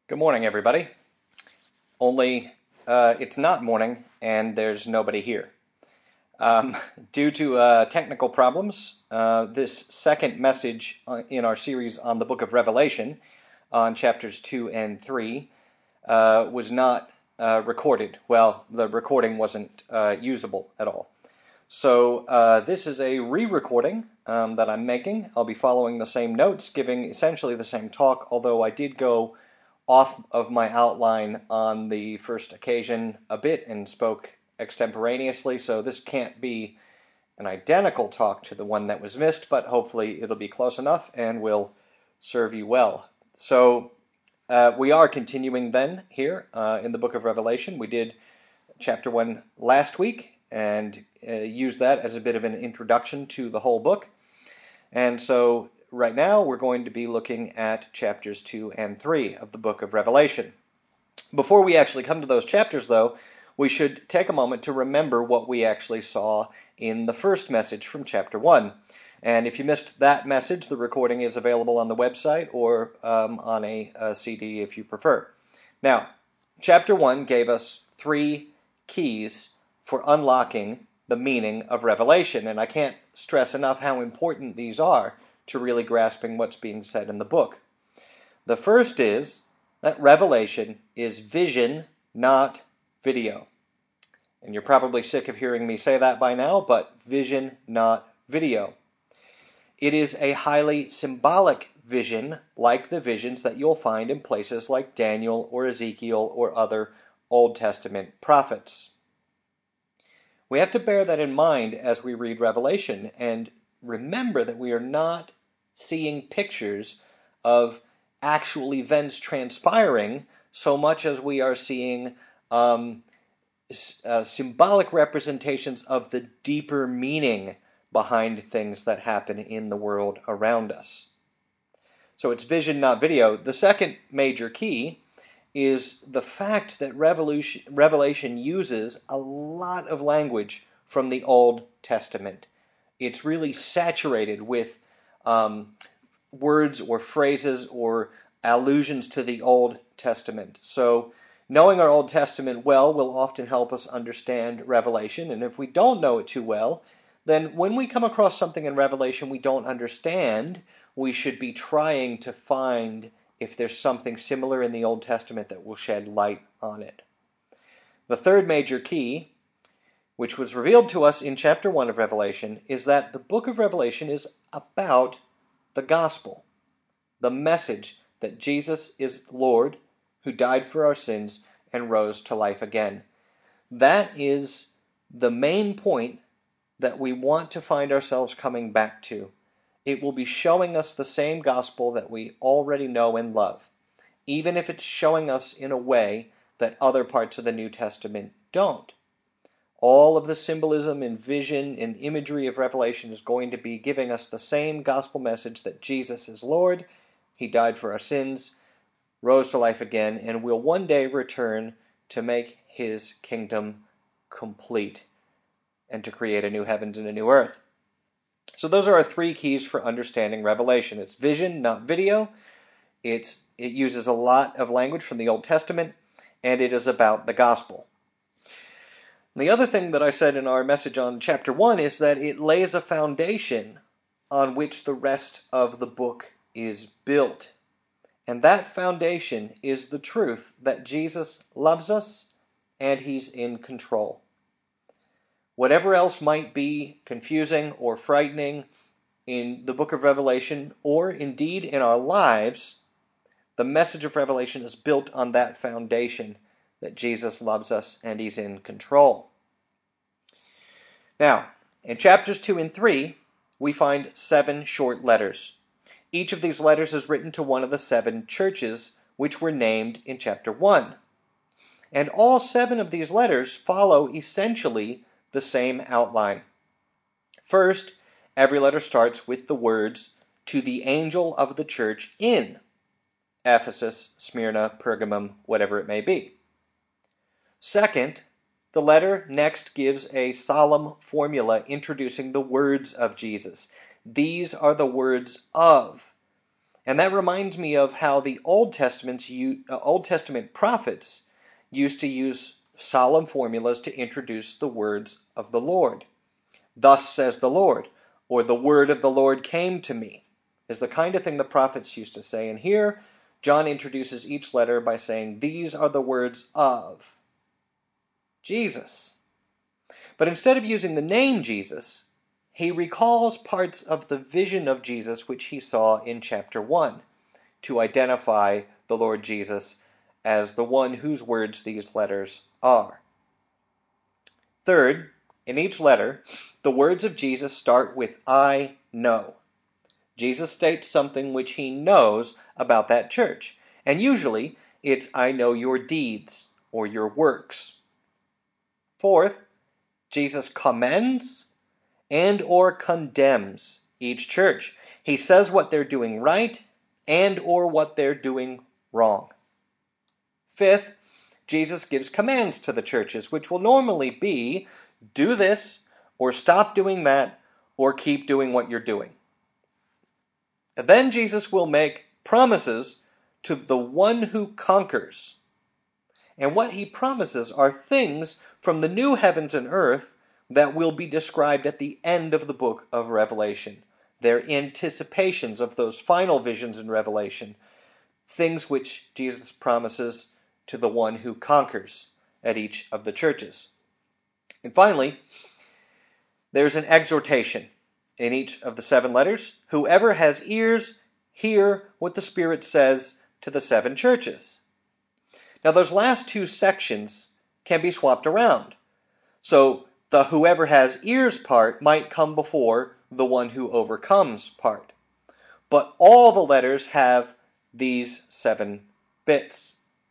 Good morning, everybody. Only it's not morning, and there's nobody here. Due to technical problems, this second message in our series on the book of Revelation, on chapters 2 and 3, was not recorded. Well, the recording wasn't usable at all. So this is a re-recording that I'm making. I'll be following the same notes, giving essentially the same talk, although I did go off of my outline on the first occasion a bit and spoke extemporaneously, so this can't be an identical talk to the one that was missed, but hopefully it'll be close enough and will serve you well. So we are continuing then here in the book of Revelation. We did chapter 1 last week and used that as a bit of an introduction to the whole book. And so right now, we're going to be looking at chapters 2 and 3 of the book of Revelation. Before we actually come to those chapters, though, we should take a moment to remember what we actually saw in the first message from chapter 1. And if you missed that message, the recording is available on the website or on a CD if you prefer. Now, chapter 1 gave us 3 keys for unlocking the meaning of Revelation, and I can't stress enough how important these are to really grasping what's being said in the book. The first is that Revelation is vision, not video. And you're probably sick of hearing me say that by now, but vision, not video. It is a highly symbolic vision, like the visions that you'll find in places like Daniel or Ezekiel or other Old Testament prophets. We have to bear that in mind as we read Revelation and remember that we are not seeing pictures of actual events transpiring so much as we are seeing symbolic representations of the deeper meaning behind things that happen in the world around us. So it's vision, not video. The second major key is the fact that Revelation uses a lot of language from the Old Testament. It's really saturated with words or phrases or allusions to the Old Testament. So knowing our Old Testament well will often help us understand Revelation. And if we don't know it too well, then when we come across something in Revelation we don't understand, we should be trying to find if there's something similar in the Old Testament that will shed light on it. The third major key, which was revealed to us in chapter 1 of Revelation, is that the book of Revelation is about the gospel, the message that Jesus is Lord, who died for our sins and rose to life again. That is the main point that we want to find ourselves coming back to. It will be showing us the same gospel that we already know and love, even if it's showing us in a way that other parts of the New Testament don't. All of the symbolism and vision and imagery of Revelation is going to be giving us the same gospel message that Jesus is Lord, He died for our sins, rose to life again, and will one day return to make His kingdom complete and to create a new heavens and a new earth. So those are our 3 keys for understanding Revelation. It's vision, not video. It uses a lot of language from the Old Testament, and it is about the gospel. The other thing that I said in our message on chapter 1 is that it lays a foundation on which the rest of the book is built. And that foundation is the truth that Jesus loves us and He's in control. Whatever else might be confusing or frightening in the book of Revelation, or indeed in our lives, the message of Revelation is built on that foundation that Jesus loves us and He's in control. Now, in chapters 2 and 3, we find 7 short letters. Each of these letters is written to one of the 7 churches which were named in chapter 1. And all 7 of these letters follow essentially the same outline. First, every letter starts with the words, "To the angel of the church in Ephesus, Smyrna, Pergamum, whatever it may be." Second, the letter next gives a solemn formula introducing the words of Jesus. These are the words of. And that reminds me of how the Old Testament prophets used to use solemn formulas to introduce the words of the Lord. Thus says the Lord, or the word of the Lord came to me, is the kind of thing the prophets used to say. And here, John introduces each letter by saying, these are the words of Jesus. But instead of using the name Jesus, he recalls parts of the vision of Jesus which he saw in chapter 1 to identify the Lord Jesus as the one whose words these letters are. Third, in each letter, the words of Jesus start with I know. Jesus states something which he knows about that church. And usually, it's I know your deeds or your works. Fourth, Jesus commends and or condemns each church. He says what they're doing right and or what they're doing wrong. Fifth, Jesus gives commands to the churches, which will normally be, do this, or stop doing that, or keep doing what you're doing. And then Jesus will make promises to the one who conquers. And what he promises are things from the new heavens and earth that will be described at the end of the book of Revelation. They're anticipations of those final visions in Revelation, things which Jesus promises to the one who conquers at each of the churches. And finally, there's an exhortation in each of the 7 letters. Whoever has ears, hear what the Spirit says to the 7 churches. Now, those last 2 sections can be swapped around. So, the whoever has ears part might come before the one who overcomes part. But all the letters have these 7 bits.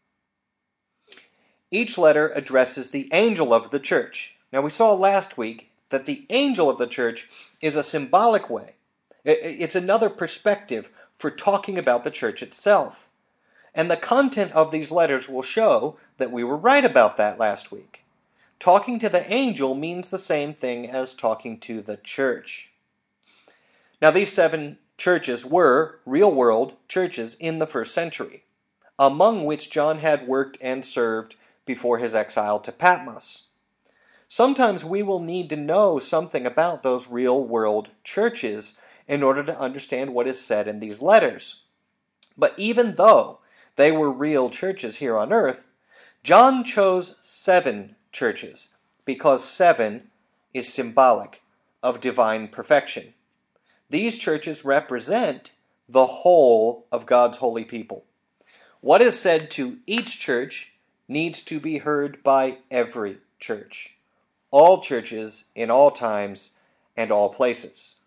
Each letter addresses the angel of the church. Now, we saw last week that the angel of the church is a symbolic way. It's another perspective for talking about the church itself. And the content of these letters will show that we were right about that last week. Talking to the angel means the same thing as talking to the church. Now, these 7 churches were real-world churches in the first century, among which John had worked and served before his exile to Patmos. Sometimes we will need to know something about those real-world churches in order to understand what is said in these letters. But even though they were real churches here on earth, John chose 7 churches because 7 is symbolic of divine perfection. These churches represent the whole of God's holy people. What is said to each church needs to be heard by every church. All churches in all times and all places.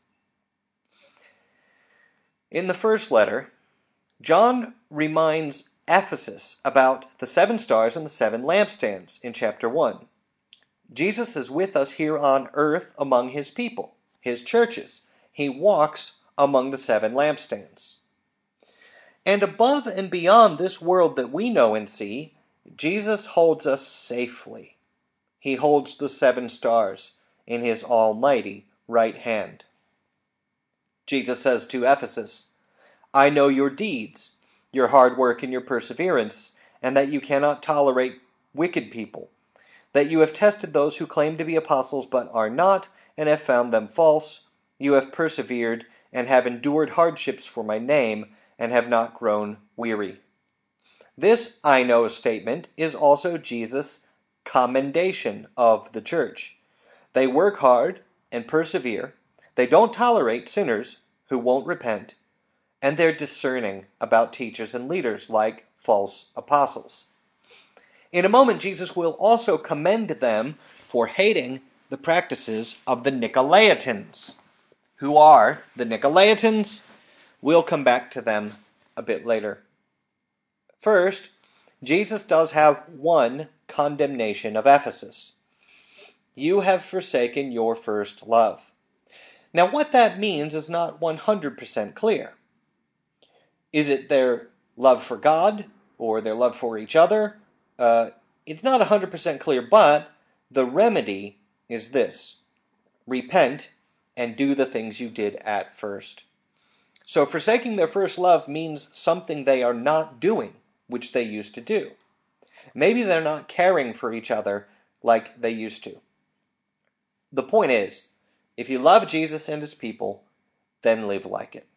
In the first letter, John reminds Ephesus about the 7 stars and the 7 lampstands in chapter 1. Jesus is with us here on earth among his people, his churches. He walks among the 7 lampstands. And above and beyond this world that we know and see, Jesus holds us safely. He holds the 7 stars in his almighty right hand. Jesus says to Ephesus, I know your deeds, your hard work and your perseverance, and that you cannot tolerate wicked people, that you have tested those who claim to be apostles but are not, and have found them false. You have persevered and have endured hardships for my name, and have not grown weary. This I know statement is also Jesus' commendation of the church. They work hard and persevere. They don't tolerate sinners who won't repent. And they're discerning about teachers and leaders like false apostles. In a moment, Jesus will also commend them for hating the practices of the Nicolaitans. Who are the Nicolaitans? We'll come back to them a bit later. First, Jesus does have one condemnation of Ephesus. You have forsaken your first love. Now, what that means is not 100% clear. Is it their love for God or their love for each other? It's not 100% clear, but the remedy is this. Repent and do the things you did at first. So forsaking their first love means something they are not doing, which they used to do. Maybe they're not caring for each other like they used to. The point is, if you love Jesus and his people, then live like it.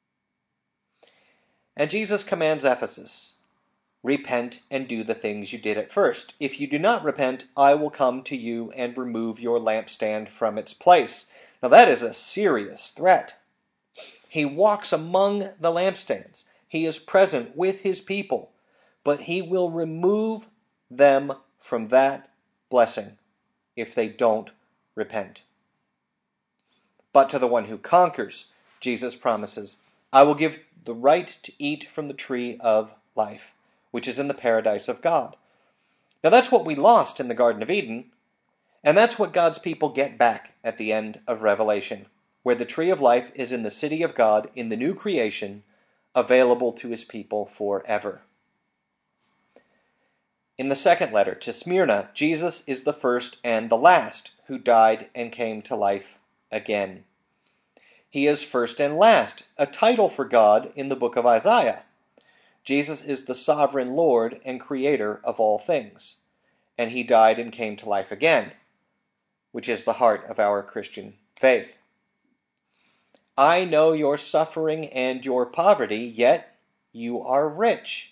And Jesus commands Ephesus, repent and do the things you did at first. If you do not repent, I will come to you and remove your lampstand from its place. Now that is a serious threat. He walks among the lampstands. He is present with his people, but he will remove them from that blessing if they don't repent. But to the one who conquers, Jesus promises, I will give the right to eat from the tree of life, which is in the paradise of God. Now that's what we lost in the Garden of Eden, and that's what God's people get back at the end of Revelation, where the tree of life is in the city of God, in the new creation, available to his people forever. In the second letter to Smyrna, Jesus is the first and the last who died and came to life again. He is first and last, a title for God in the book of Isaiah. Jesus is the sovereign Lord and creator of all things, and he died and came to life again, which is the heart of our Christian faith. I know your suffering and your poverty, yet you are rich.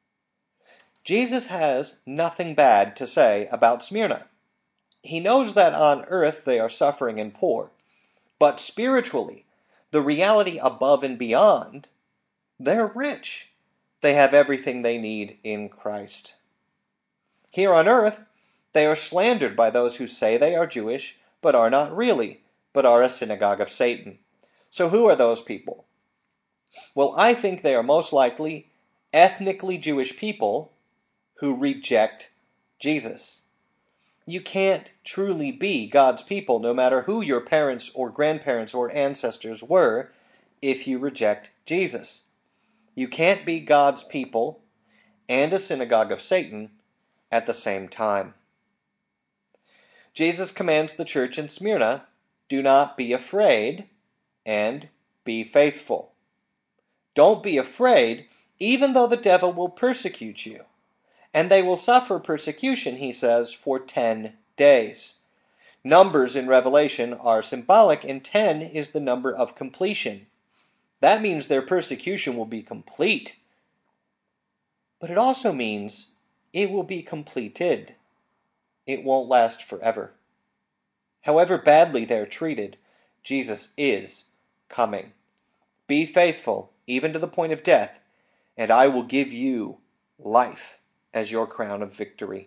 Jesus has nothing bad to say about Smyrna. He knows that on earth they are suffering and poor, but spiritually, the reality above and beyond, they're rich. They have everything they need in Christ. Here on earth, they are slandered by those who say they are Jewish, but are not really, but are a synagogue of Satan. So who are those people? Well, I think they are most likely ethnically Jewish people who reject Jesus. You can't truly be God's people, no matter who your parents or grandparents or ancestors were, if you reject Jesus. You can't be God's people and a synagogue of Satan at the same time. Jesus commands the church in Smyrna, do not be afraid and be faithful. Don't be afraid, even though the devil will persecute you. And they will suffer persecution, he says, for 10 days. Numbers in Revelation are symbolic, and 10 is the number of completion. That means their persecution will be complete. But it also means it will be completed. It won't last forever. However badly they're treated, Jesus is coming. Be faithful, even to the point of death, and I will give you life as your crown of victory.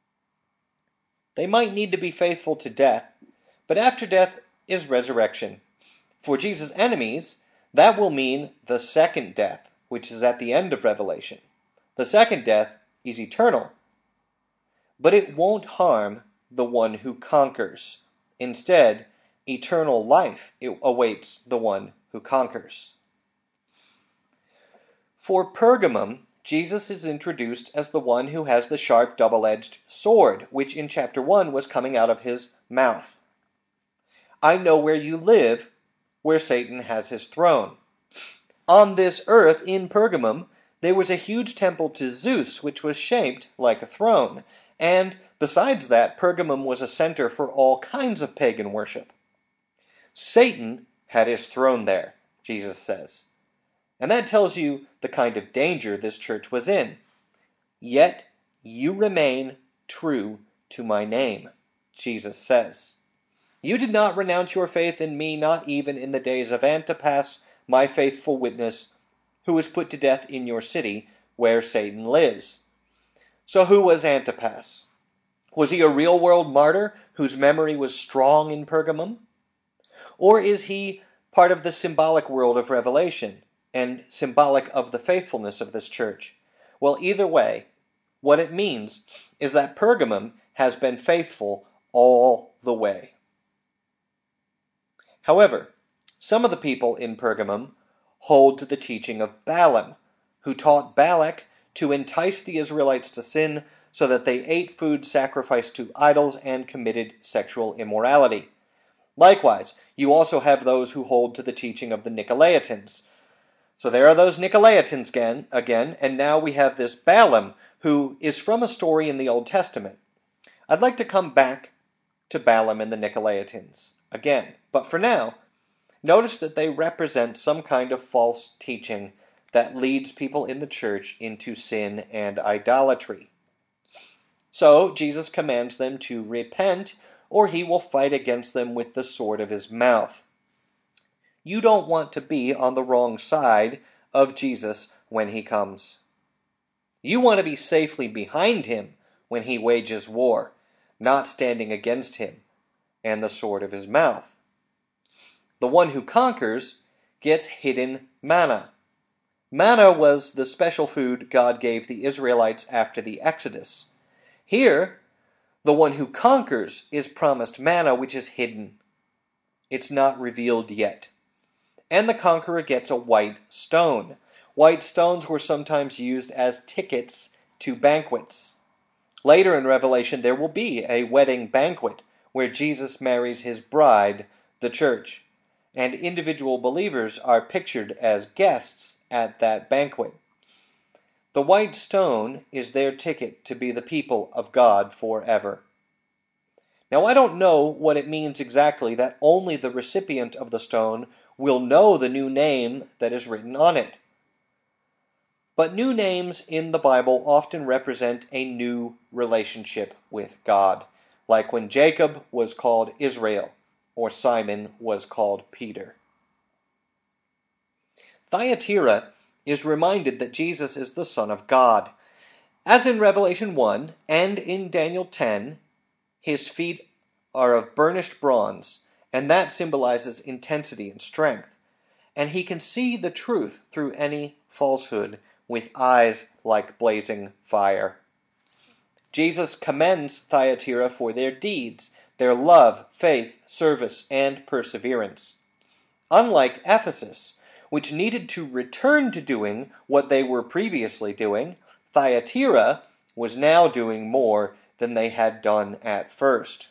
They might need to be faithful to death, but after death is resurrection. For Jesus' enemies, that will mean the second death, which is at the end of Revelation. The second death is eternal, but it won't harm the one who conquers. Instead, eternal life awaits the one who conquers. For Pergamum, Jesus is introduced as the one who has the sharp double-edged sword, which in chapter 1 was coming out of his mouth. I know where you live, where Satan has his throne. On this earth, in Pergamum, there was a huge temple to Zeus, which was shaped like a throne. And besides that, Pergamum was a center for all kinds of pagan worship. Satan had his throne there, Jesus says. And that tells you the kind of danger this church was in. Yet you remain true to my name, Jesus says. You did not renounce your faith in me, not even in the days of Antipas, my faithful witness, who was put to death in your city, where Satan lives. So who was Antipas? Was he a real-world martyr whose memory was strong in Pergamum? Or is he part of the symbolic world of Revelation, and symbolic of the faithfulness of this church? Well, either way, what it means is that Pergamum has been faithful all the way. However, some of the people in Pergamum hold to the teaching of Balaam, who taught Balak to entice the Israelites to sin so that they ate food sacrificed to idols and committed sexual immorality. Likewise, you also have those who hold to the teaching of the Nicolaitans, So there are those Nicolaitans again, and now we have this Balaam, who is from a story in the Old Testament. I'd like to come back to Balaam and the Nicolaitans again, but for now, notice that they represent some kind of false teaching that leads people in the church into sin and idolatry. So Jesus commands them to repent, or he will fight against them with the sword of his mouth. You don't want to be on the wrong side of Jesus when he comes. You want to be safely behind him when he wages war, not standing against him and the sword of his mouth. The one who conquers gets hidden manna. Manna was the special food God gave the Israelites after the Exodus. Here, the one who conquers is promised manna which is hidden. It's not revealed yet. And the conqueror gets a white stone. White stones were sometimes used as tickets to banquets. Later in Revelation, there will be a wedding banquet where Jesus marries his bride, the church, and individual believers are pictured as guests at that banquet. The white stone is their ticket to be the people of God forever. Now, I don't know what it means exactly that only the recipient of the stone will know the new name that is written on it. But new names in the Bible often represent a new relationship with God, like when Jacob was called Israel, or Simon was called Peter. Thyatira is reminded that Jesus is the Son of God. As in Revelation 1 and in Daniel 10, his feet are of burnished bronze, and that symbolizes intensity and strength. And he can see the truth through any falsehood with eyes like blazing fire. Jesus commends Thyatira for their deeds, their love, faith, service, and perseverance. Unlike Ephesus, which needed to return to doing what they were previously doing, Thyatira was now doing more than they had done at first.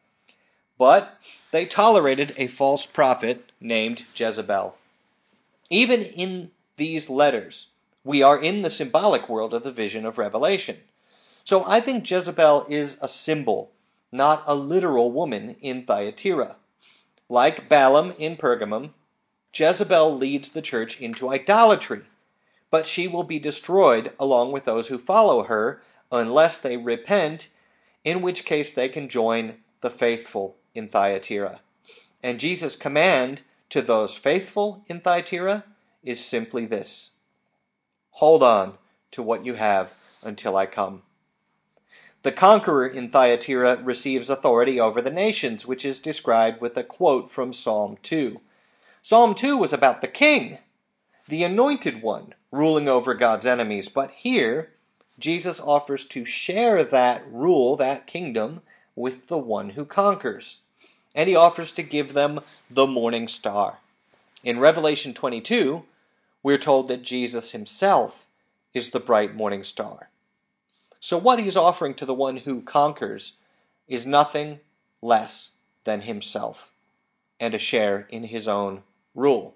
But they tolerated a false prophet named Jezebel. Even in these letters, we are in the symbolic world of the vision of Revelation. So I think Jezebel is a symbol, not a literal woman in Thyatira. Like Balaam in Pergamum, Jezebel leads the church into idolatry, but she will be destroyed along with those who follow her unless they repent, in which case they can join the faithful in Thyatira. And Jesus' command to those faithful in Thyatira is simply this: hold on to what you have until I come. The conqueror in Thyatira receives authority over the nations, which is described with a quote from Psalm 2. Psalm 2 was about the king, the anointed one, ruling over God's enemies. But here, Jesus offers to share that rule, that kingdom, with the one who conquers. And he offers to give them the morning star. In Revelation 22, we're told that Jesus himself is the bright morning star. So what he's offering to the one who conquers is nothing less than himself and a share in his own rule.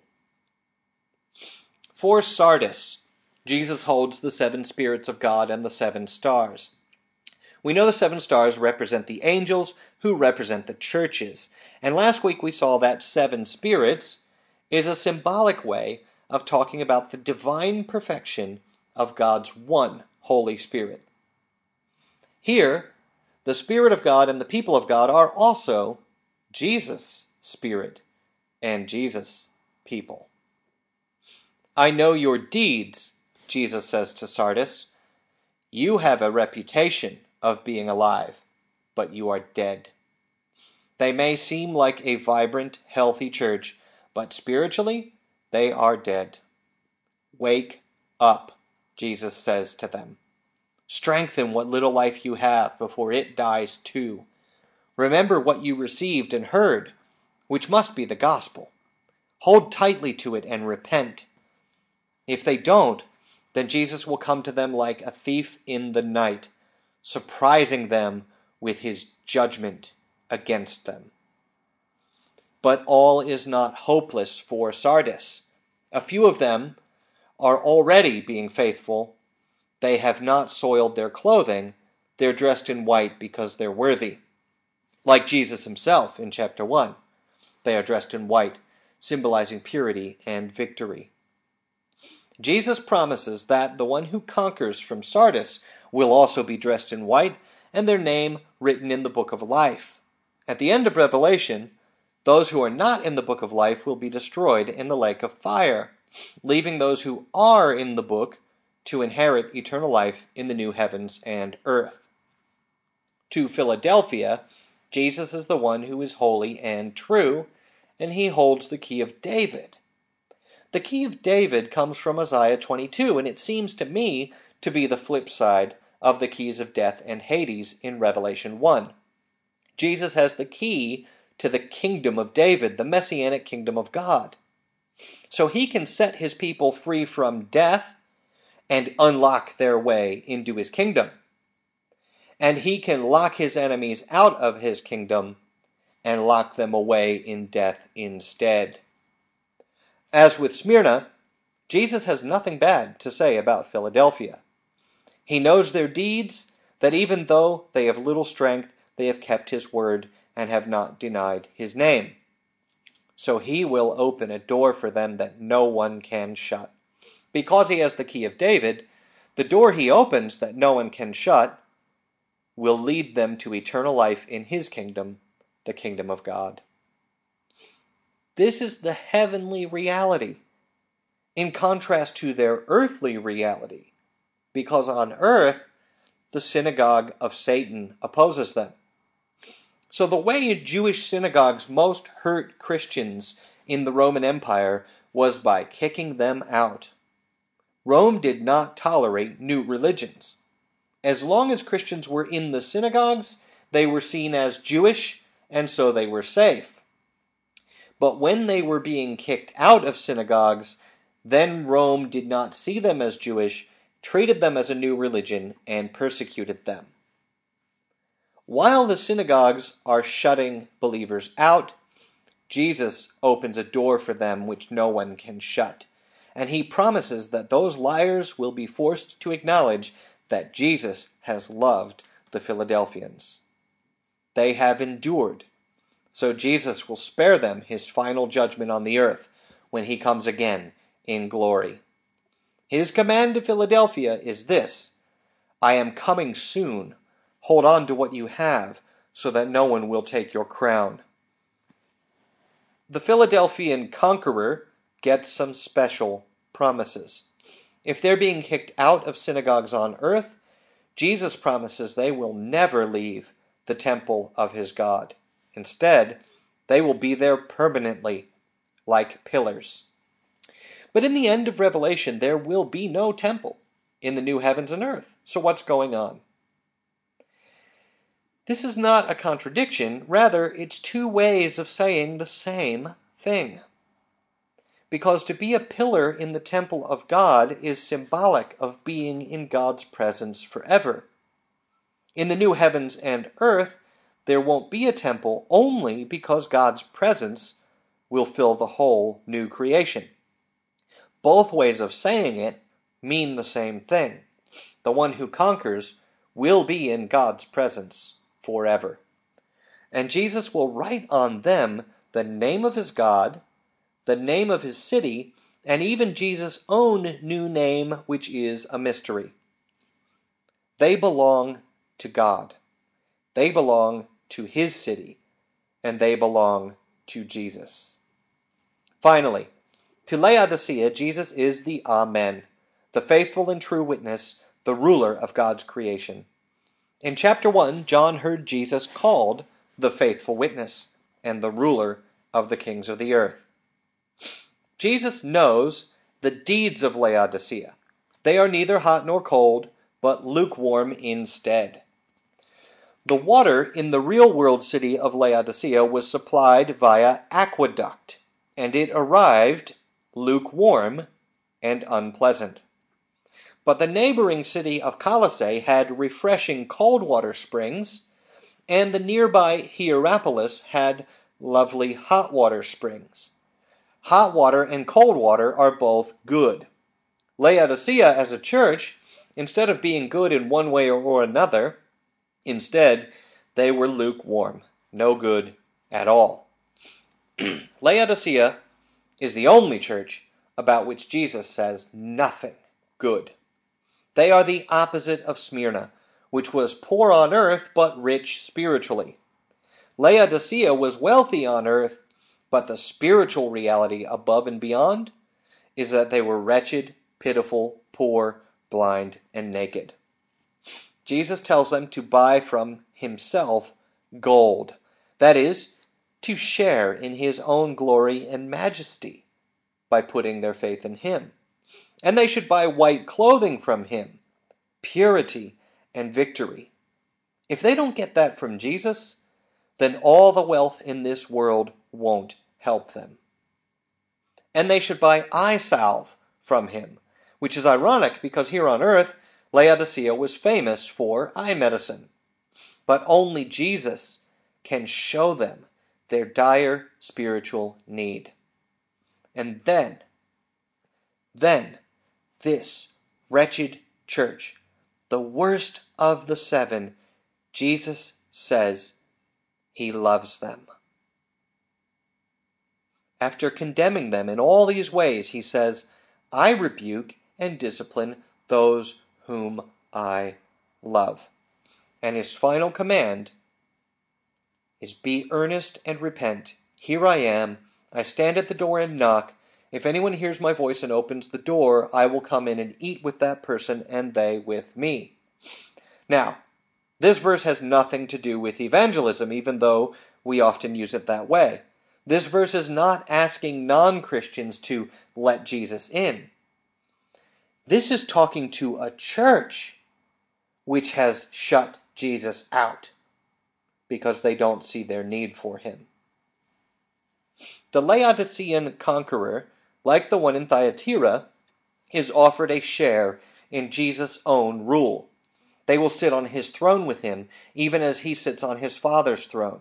For Sardis, Jesus holds the 7 spirits of God and the 7 stars. We know the 7 stars represent the angels who represent the churches. And last week we saw that 7 spirits is a symbolic way of talking about the divine perfection of God's one Holy Spirit. Here, the Spirit of God and the people of God are also Jesus' Spirit and Jesus' people. I know your deeds, Jesus says to Sardis. You have a reputation of being alive, but you are dead. They may seem like a vibrant, healthy church, but spiritually, they are dead. Wake up, Jesus says to them. Strengthen what little life you have before it dies too. Remember what you received and heard, which must be the gospel. Hold tightly to it and repent. If they don't, then Jesus will come to them like a thief in the night, surprising them with his judgment against them. But all is not hopeless for Sardis. A few of them are already being faithful. They have not soiled their clothing. They're dressed in white because they're worthy. Like Jesus himself in chapter 1. They are dressed in white, symbolizing purity and victory. Jesus promises that the one who conquers from Sardis will also be dressed in white, and their name written in the book of life. At the end of Revelation, those who are not in the book of life will be destroyed in the lake of fire, leaving those who are in the book to inherit eternal life in the new heavens and earth. To Philadelphia, Jesus is the one who is holy and true, and he holds the key of David. The key of David comes from Isaiah 22, and it seems to me to be the flip side of the keys of death and Hades in Revelation 1. Jesus has the key to the kingdom of David, the messianic kingdom of God. So he can set his people free from death and unlock their way into his kingdom. And he can lock his enemies out of his kingdom and lock them away in death instead. As with Smyrna, Jesus has nothing bad to say about Philadelphia. He knows their deeds, that even though they have little strength, they have kept his word and have not denied his name. So he will open a door for them that no one can shut. Because he has the key of David, the door he opens that no one can shut will lead them to eternal life in his kingdom, the kingdom of God. This is the heavenly reality, in contrast to their earthly reality, because on earth, the synagogue of Satan opposes them. So the way Jewish synagogues most hurt Christians in the Roman Empire was by kicking them out. Rome did not tolerate new religions. As long as Christians were in the synagogues, they were seen as Jewish, and so they were safe. But when they were being kicked out of synagogues, then Rome did not see them as Jewish, treated them as a new religion, and persecuted them. While the synagogues are shutting believers out, Jesus opens a door for them which no one can shut. And he promises that those liars will be forced to acknowledge that Jesus has loved the Philadelphians. They have endured. So Jesus will spare them his final judgment on the earth when he comes again in glory. His command to Philadelphia is this: I am coming soon. Hold on to what you have so that no one will take your crown. The Philadelphian conqueror gets some special promises. If they're being kicked out of synagogues on earth, Jesus promises they will never leave the temple of his God. Instead, they will be there permanently, like pillars. But in the end of Revelation, there will be no temple in the new heavens and earth. So what's going on? This is not a contradiction. Rather, it's two ways of saying the same thing. Because to be a pillar in the temple of God is symbolic of being in God's presence forever. In the new heavens and earth, there won't be a temple only because God's presence will fill the whole new creation. Both ways of saying it mean the same thing. The one who conquers will be in God's presence forever. And Jesus will write on them the name of his God, the name of his city, and even Jesus' own new name, which is a mystery. They belong to God. They belong to his city, and they belong to Jesus. Finally, to Laodicea, Jesus is the Amen, the faithful and true witness, the ruler of God's creation. In chapter 1, John heard Jesus called the faithful witness and the ruler of the kings of the earth. Jesus knows the deeds of Laodicea. They are neither hot nor cold, but lukewarm instead. The water in the real-world city of Laodicea was supplied via aqueduct, and it arrived lukewarm and unpleasant. But the neighboring city of Colossae had refreshing cold water springs, and the nearby Hierapolis had lovely hot water springs. Hot water and cold water are both good. Laodicea as a church, instead of being good in one way or another, instead they were lukewarm, no good at all. Laodicea is the only church about which Jesus says nothing good. They are the opposite of Smyrna, which was poor on earth but rich spiritually. Laodicea was wealthy on earth, but the spiritual reality above and beyond is that they were wretched, pitiful, poor, blind, and naked. Jesus tells them to buy from himself gold, that is, to share in his own glory and majesty by putting their faith in him. And they should buy white clothing from him, purity and victory. If they don't get that from Jesus, then all the wealth in this world won't help them. And they should buy eye salve from him, which is ironic because here on earth, Laodicea was famous for eye medicine. But only Jesus can show them their dire spiritual need. And then this wretched church, the worst of the seven, Jesus says he loves them. After condemning them in all these ways, he says, I rebuke and discipline those whom I love. And his final command is, be earnest and repent. Here I am. I stand at the door and knock. If anyone hears my voice and opens the door, I will come in and eat with that person and they with me. Now, this verse has nothing to do with evangelism, even though we often use it that way. This verse is not asking non-Christians to let Jesus in. This is talking to a church which has shut Jesus out because they don't see their need for him. The Laodicean conqueror, like the one in Thyatira, is offered a share in Jesus' own rule. They will sit on his throne with him, even as he sits on his Father's throne.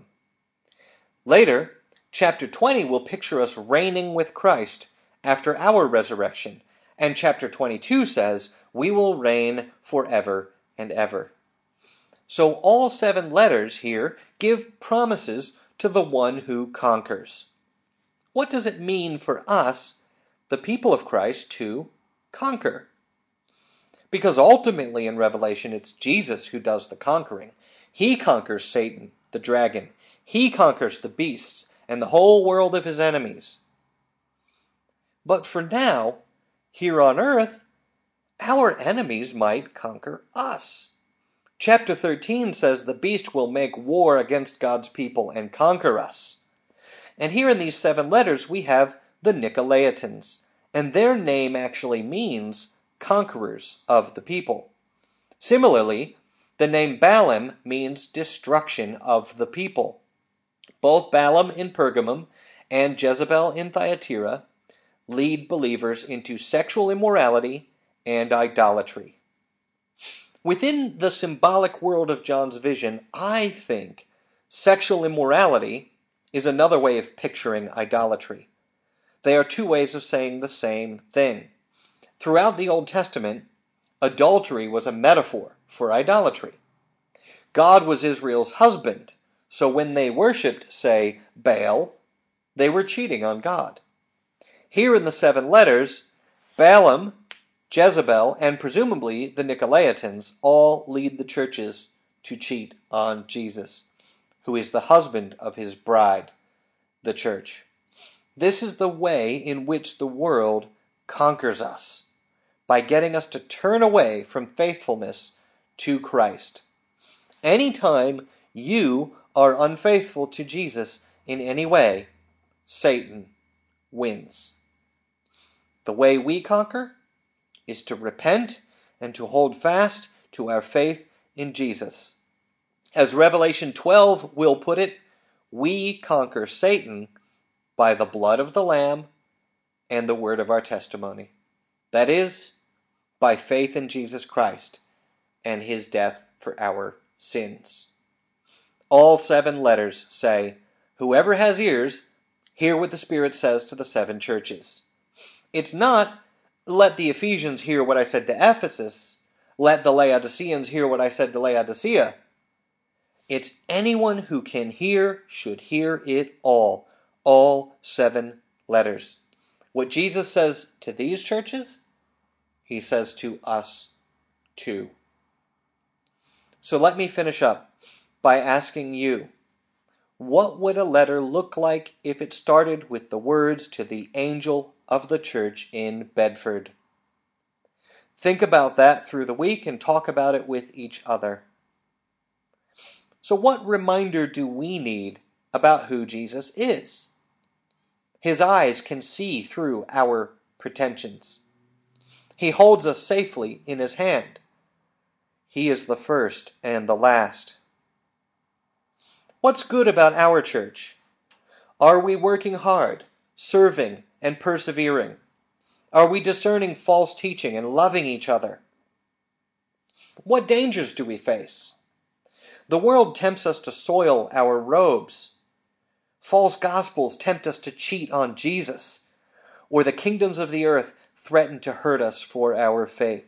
Later, chapter 20 will picture us reigning with Christ after our resurrection, and chapter 22 says, we will reign forever and ever. So all 7 letters here give promises to the one who conquers. What does it mean for us, the people of Christ, to conquer? Because ultimately in Revelation it's Jesus who does the conquering. He conquers Satan, the dragon. He conquers the beasts and the whole world of his enemies. But for now, here on earth, our enemies might conquer us. Chapter 13 says the beast will make war against God's people and conquer us. And here in these 7 letters we have the Nicolaitans, and their name actually means conquerors of the people. Similarly, the name Balaam means destruction of the people. Both Balaam in Pergamum and Jezebel in Thyatira lead believers into sexual immorality and idolatry. Within the symbolic world of John's vision, I think sexual immorality is another way of picturing idolatry. They are 2 ways of saying the same thing. Throughout the Old Testament, adultery was a metaphor for idolatry. God was Israel's husband, so when they worshipped, say, Baal, they were cheating on God. Here in the 7 letters, Balaam, Jezebel, and presumably the Nicolaitans all lead the churches to cheat on Jesus, who is the husband of his bride, the church. This is the way in which the world conquers us, by getting us to turn away from faithfulness to Christ. Anytime you are unfaithful to Jesus in any way, Satan wins. The way we conquer is to repent and to hold fast to our faith in Jesus. As Revelation 12 will put it, we conquer Satan by the blood of the Lamb and the word of our testimony. That is, by faith in Jesus Christ and his death for our sins. All 7 letters say, whoever has ears, hear what the Spirit says to the 7 churches. It's not let the Ephesians hear what I said to Ephesus. Let the Laodiceans hear what I said to Laodicea. It's anyone who can hear should hear it all 7 letters. What Jesus says to these churches, he says to us too. So let me finish up by asking you, what would a letter look like if it started with the words to the angel of the church in Bedford? Think about that through the week and talk about it with each other. So what reminder do we need about who Jesus is? His eyes can see through our pretensions. He holds us safely in his hand. He is the first and the last. What's good about our church? Are we working hard, serving, and persevering? Are we discerning false teaching and loving each other? What dangers do we face? The world tempts us to soil our robes. False gospels tempt us to cheat on Jesus, or the kingdoms of the earth threaten to hurt us for our faith.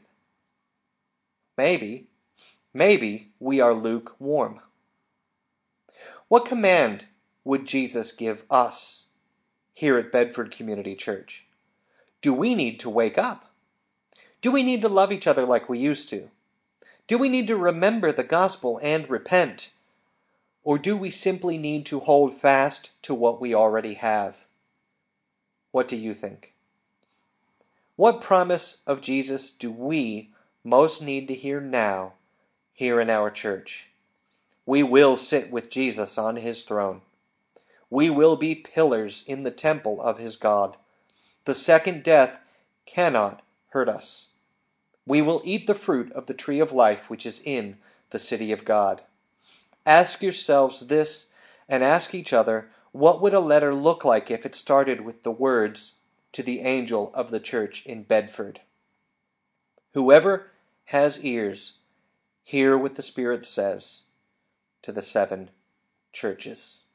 Maybe we are lukewarm. What command would Jesus give us here at Bedford Community Church? Do we need to wake up? Do we need to love each other like we used to? Do we need to remember the gospel and repent? Or do we simply need to hold fast to what we already have? What do you think? What promise of Jesus do we most need to hear now, here in our church? We will sit with Jesus on his throne. We will be pillars in the temple of his God. The second death cannot hurt us. We will eat the fruit of the tree of life which is in the city of God. Ask yourselves this, and ask each other, what would a letter look like if it started with the words to the angel of the church in Bedford? Whoever has ears, hear what the Spirit says to the 7 churches.